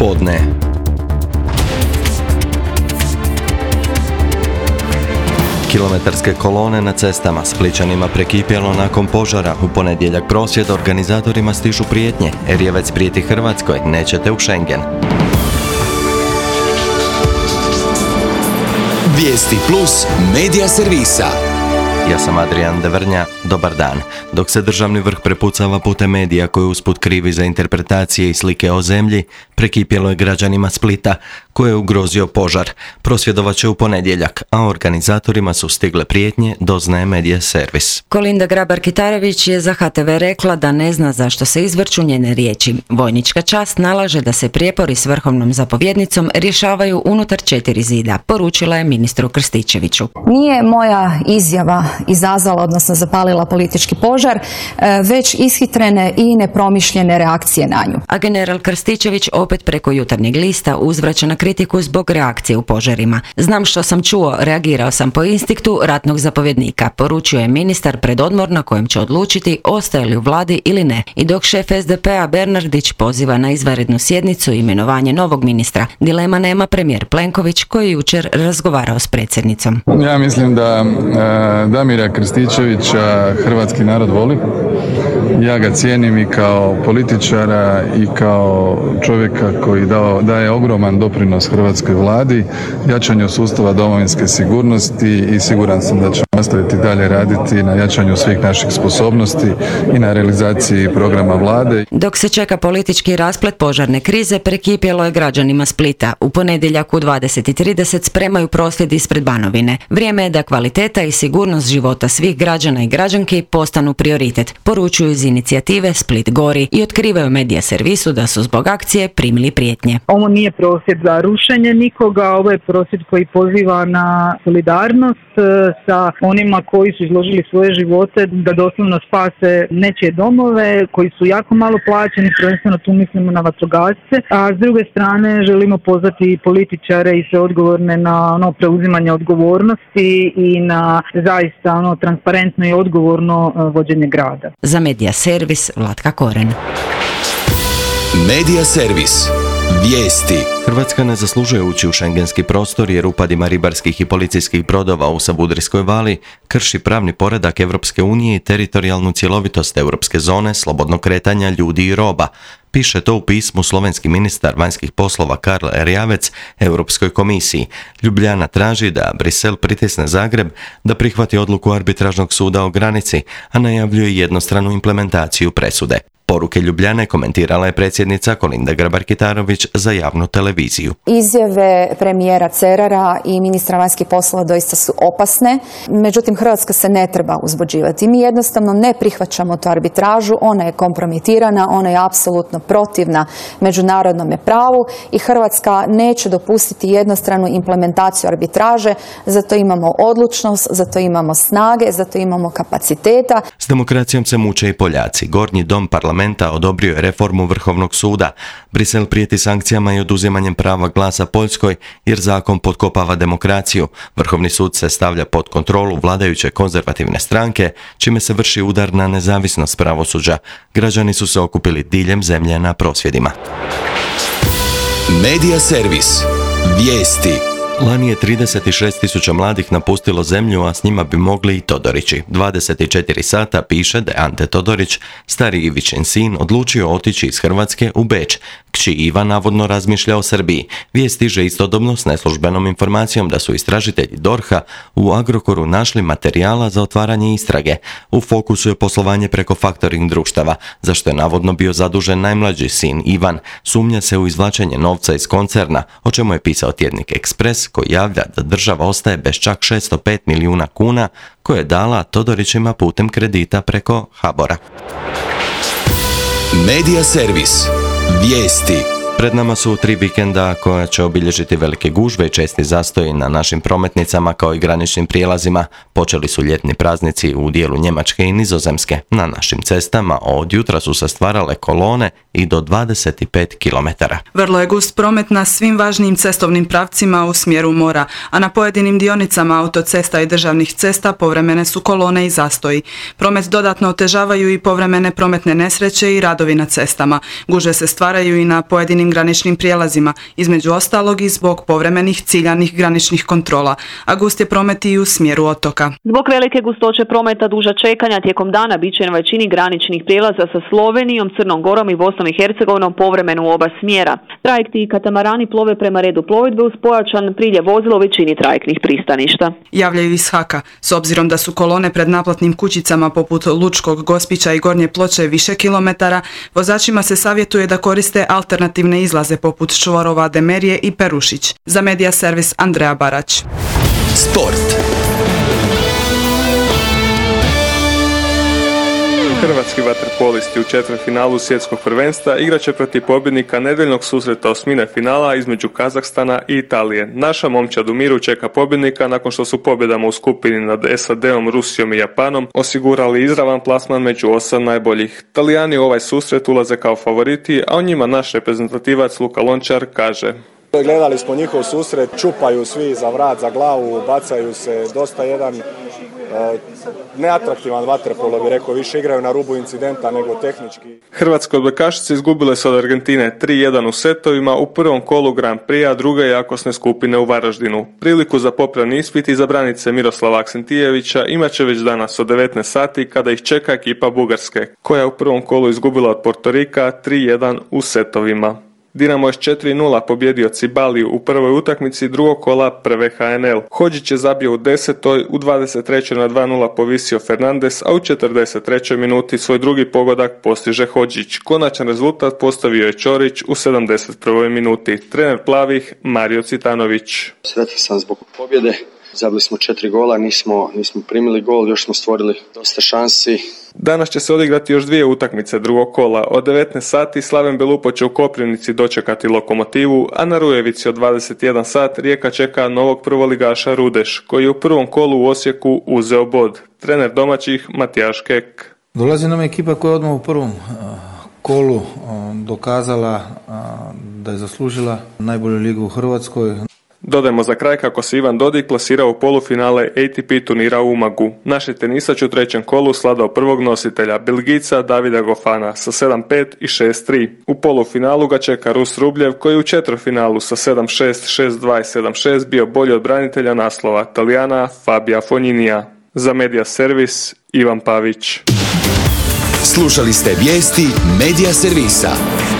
podne. Kilometarske kolone na cestama Splićanima prekipjelo nakon požara. U ponedjeljak prosvjed organizatorima stižu prijetnje. Erjevec prijeti Hrvatskoj, nećete u Schengen. Vijesti plus medija servisa. Ja sam Adrian Devrnja, dobar dan. Dok se državni vrh prepucava putem medija koji usput krivi za interpretacije i slike o zemlji, prekipjelo je građanima Splita, koje je ugrozio požar. Prosvjedovat će u ponedjeljak, a organizatorima su stigle prijetnje, doznaje medija servis. Kolinda Grabar-Kitarović je za HTV rekla da ne zna zašto se izvrću njene riječi. Vojnička čast nalaže da se prijepori s vrhovnom zapovjednicom rješavaju unutar 4 zida, poručila je ministru Krstičeviću. Nije moja izjava izazvala, odnosno zapalila politički požar, već ishitrene i nepromišljene reakcije na nju. A general Krstičević opet preko Jutarnjeg lista uzvraća na kritiku zbog reakcije u požarima. Znam što sam čuo, reagirao sam po instinktu ratnog zapovjednika, poručio je ministar pred odmor na kojem će odlučiti ostaje li u vladi ili ne. I dok šef SDP-a Bernardić poziva na izvanrednu sjednicu i imenovanje novog ministra, dilema nema premijer Plenković koji je jučer razgovarao s predsjednicom. Ja mislim da Damira Krstičevića hrvatski narod voli. Ja ga cijenim i kao političara i kao čovjeka koji daje ogroman doprinos hrvatskoj vladi, jačanju sustava domovinske sigurnosti i siguran sam da će nastaviti dalje raditi na jačanju svih naših sposobnosti i na realizaciji programa vlade. Dok se čeka politički rasplet požarne krize, prekipjelo je građanima Splita. U ponedjeljak u 20:30 spremaju prosvjedi ispred Banovine. Vrijeme je da kvaliteta i sigurnost života svih građana i građanki postanu prioritet, poručuju iz inicijative Split gori i otkrivaju medija servisu da su zbog akcije primili prijetnje. Ovo nije prosvjed za rušenje nikoga, ovo je prosvjed koji poziva na solidarnost sa onima koji su izložili svoje živote da doslovno spase nečije domove, koji su jako malo plaćeni, prvenstveno tu mislimo na vatrogasce, a s druge strane želimo pozvati političare i sve odgovorne na preuzimanje odgovornosti i na zaista transparentno i odgovorno vođenje grada. Za medija servis Vlatka Koren. Medija servis. Vijesti. Hrvatska ne zaslužuje ući u šengenski prostor jer upadima ribarskih i policijskih brodova u Savudrijskoj vali krši pravni poredak Europske unije i teritorijalnu cjelovitost europske zone slobodnog kretanja ljudi i roba. Piše to u pismu slovenski ministar vanjskih poslova Karl Erjavec Europskoj komisiji. Ljubljana traži da Brisel pritisne Zagreb da prihvati odluku arbitražnog suda o granici, a najavljuje jednostranu implementaciju presude. Poruke Ljubljane komentirala je predsjednica Kolinda Grabar-Kitarović za javnu televiziju. Izjave premijera Cerara i ministra vanjskih poslova doista su opasne, međutim Hrvatska se ne treba uzbuđivati. Mi jednostavno ne prihvaćamo tu arbitražu, ona je kompromitirana, ona je apsolutno protivna međunarodnom pravu i Hrvatska neće dopustiti jednostranu implementaciju arbitraže, zato imamo odlučnost, zato imamo snage, zato imamo kapaciteta. S demokracijom se muče i Poljaci. Gornji dom parlamenta odobrio je reformu Vrhovnog suda. Brisel prijeti sankcijama i oduzimanjem prava glasa Poljskoj jer zakon potkopava demokraciju. Vrhovni sud se stavlja pod kontrolu vladajuće konzervativne stranke, čime se vrši udar na nezavisnost pravosuđa. Građani su se okupili diljem zemlje na prosvjedima. Medija servis. Vijesti. Lani je 36.000 mladih napustilo zemlju, a s njima bi mogli i Todorići. 24 sata piše da je Ante Todorić, stari Ivićin sin, odlučio otići iz Hrvatske u Beč. Kći Iva navodno razmišlja o Srbiji. Vijest stiže istodobno s neslužbenom informacijom da su istražitelji DORH-a u Agrokoru našli materijala za otvaranje istrage. U fokusu je poslovanje preko faktoring društava, za što je navodno bio zadužen najmlađi sin Ivan. Sumnja se u izvlačenje novca iz koncerna, o čemu je pisao tjednik Ekspres, koji javlja da država ostaje bez čak 605 milijuna kuna koje je dala Todorićima putem kredita preko HBOR-a. Medija servis. Vijesti. Pred nama su 3 vikenda koja će obilježiti velike gužve i česti zastoji na našim prometnicama kao i graničnim prijelazima. Počeli su ljetni praznici u dijelu Njemačke i Nizozemske. Na našim cestama od jutra su se stvarale kolone i do 25 km. Vrlo je gust promet na svim važnijim cestovnim pravcima u smjeru mora, a na pojedinim dionicama autocesta i državnih cesta povremene su kolone i zastoji. Promet dodatno otežavaju i povremene prometne nesreće i radovi na cestama. Gužve se stvaraju i na pojedinim pojedinim graničnim prijelazima, između ostalog i zbog povremenih ciljanih graničnih kontrola, a gust je promet i u smjeru otoka. Zbog velike gustoće prometa duža čekanja tijekom dana bit će na većini graničnih prijelaza sa Slovenijom, Crnom Gorom i Bosnom i Hercegovinom povremeno u oba smjera. Trajekti i katamarani plove prema redu plovidbe uz pojačan priljev vozila u većini trajektnih pristaništa. Javljaju iz HAK-a. S obzirom da su kolone pred naplatnim kućicama poput Lučkog, Gospića i Gornje Ploče više kilometara, vozačima se savjetuje da koriste alternativne izlaze poput čvorova Demerije i Perušić. Za Medija servis Andreja Barać. Sport. Hrvatski vaterpolisti u četvrtfinalu svjetskog prvenstva igraće protiv pobjednika nedjeljnog susreta osmine finala između Kazahstana i Italije. Naša momčad u miru čeka pobjednika nakon što su pobjedama u skupini nad SAD-om, Rusijom i Japanom osigurali izravan plasman među 8 najboljih. Talijani u ovaj susret ulaze kao favoriti, a o njima naš reprezentativac Luka Lončar kaže: Gledali smo njihov susret, čupaju svi za vrat, za glavu, bacaju se, dosta jedan neatraktivan vaterpolo, bi rekao, više igraju na rubu incidenta nego tehnički. Hrvatske odbojkašice izgubile su od Argentine 3-1 u setovima u prvom kolu Grand Prix-a druge jakosne skupine u Varaždinu. Priliku za popravni ispit i za branice Miroslava Aksentijevića imat će već danas od 19 sati kada ih čeka ekipa Bugarske, koja je u prvom kolu izgubila od Portorika 3-1 u setovima. Dinamo je s 4-0 pobjedio Cibaliju u prvoj utakmici drugog kola prve HNL. Hodžić je zabio u 10. u 23. na 2-0 povisio Fernandes, a u 43. minuti svoj drugi pogodak postiže Hodžić. Konačan rezultat postavio je Ćorić u 71. minuti. Trener plavih Mario Citanović. Sretan sam zbog pobjede. Zabili smo 4 gola, nismo primili gol, još smo stvorili dosta šansi. Danas će se odigrati još 2 utakmice drugog kola. Od 19 sati Slaven Belupo će u Koprivnici dočekati Lokomotivu, a na Rujevici od 21 sat Rijeka čeka novog prvoligaša Rudeš, koji je u prvom kolu u Osijeku uzeo bod. Trener domaćih Matijaš Kek. Dolazi nam ekipa koja je odmah u prvom kolu dokazala da je zaslužila najbolju ligu u Hrvatskoj. Dodajmo za kraj kako se Ivan Dodig plasirao u polufinale ATP turnira u Umagu. Naš je tenisač u trećem kolu sladao prvog nositelja, Belgijca Davida Gofana sa 7-5 i 6-3. U polufinalu ga čeka Rus Rubljev koji u četvrtfinalu sa 7-6, 6-2 i 7-6 bio bolji od branitelja naslova, Talijana Fabija Fogninija. Za Medija servis Ivan Pavić. Slušali ste vijesti Medija servisa.